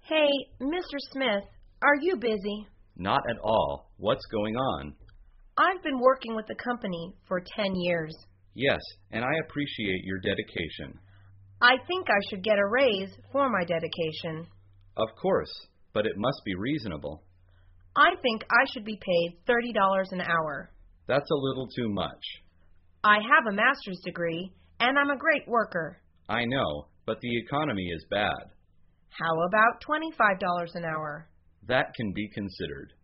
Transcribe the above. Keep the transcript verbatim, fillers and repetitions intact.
Hey, Mister Smith, are you busy? Not at all. What's going on? I've been working with the company for ten years. Yes, and I appreciate your dedication. I think I should get a raise for my dedication. Of course, but it must be reasonable. I think I should be paid thirty dollars an hour. That's a little too much. I have a master's degree, and I'm a great worker. I know, but the economy is bad. How about twenty-five dollars an hour? That can be considered.